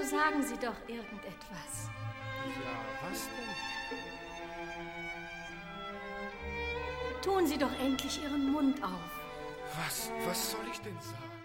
sagen Sie doch irgendetwas. Ja, was denn? Tun Sie doch endlich Ihren Mund auf. Was soll ich denn sagen?